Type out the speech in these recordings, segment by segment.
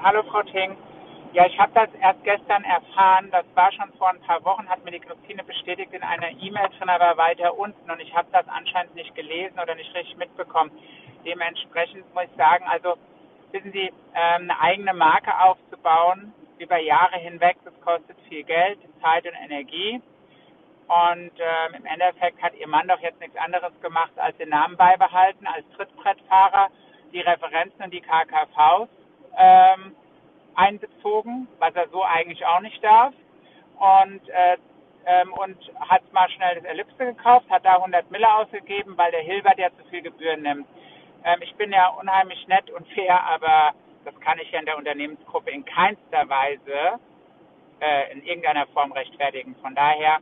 Hallo Frau Ting. Ja, ich habe das erst gestern erfahren. Das war schon vor ein paar Wochen, hat mir die Christine bestätigt in einer E-Mail drin, aber weiter unten. Und ich habe das anscheinend nicht gelesen oder nicht richtig mitbekommen. Dementsprechend muss ich sagen, also wissen Sie, eine eigene Marke aufzubauen über Jahre hinweg, das kostet viel Geld, Zeit und Energie. Und im Endeffekt hat Ihr Mann doch jetzt nichts anderes gemacht, als den Namen beibehalten, als Trittbrettfahrer, die Referenzen und die KKVs einbezogen, was er so eigentlich auch nicht darf. Und hat mal schnell das Ellipse gekauft, hat da 100 Mille ausgegeben, weil der Hilbert ja zu viel Gebühren nimmt. Ich bin ja unheimlich nett und fair, aber das kann ich ja in der Unternehmensgruppe in keinster Weise in irgendeiner Form rechtfertigen. Von daher,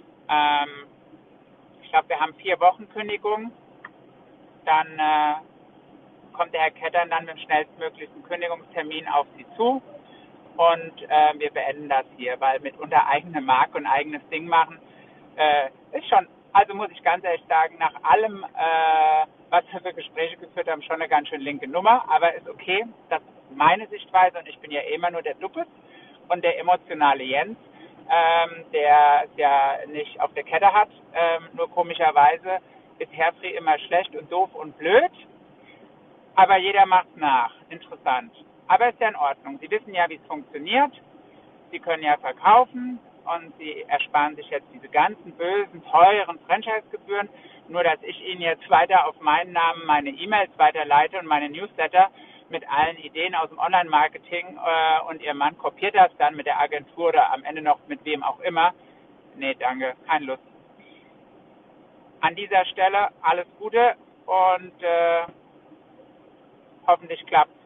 ich glaube, wir haben 4 Wochen Kündigung. Dann kommt der Herr Kettern dann mit dem schnellstmöglichen Kündigungstermin auf Sie zu. Und wir beenden das hier, weil mitunter eigene Marke und eigenes Ding machen ist schon, also muss ich ganz ehrlich sagen, nach allem, was wir für Gespräche geführt haben, schon eine ganz schön linke Nummer. Aber ist okay, das ist meine Sichtweise und ich bin ja immer nur der Duppes und der emotionale Jens, der es ja nicht auf der Kette hat. Nur komischerweise ist Herfried immer schlecht und doof und blöd. Aber jeder macht nach. Interessant. Aber ist ja in Ordnung. Sie wissen ja, wie es funktioniert. Sie können ja verkaufen und Sie ersparen sich jetzt diese ganzen bösen, teuren Franchise-Gebühren. Nur, dass ich Ihnen jetzt weiter auf meinen Namen meine E-Mails weiterleite und meine Newsletter mit allen Ideen aus dem Online-Marketing und Ihr Mann kopiert das dann mit der Agentur oder am Ende noch mit wem auch immer. Nee, danke. Keine Lust. An dieser Stelle alles Gute und hoffentlich klappt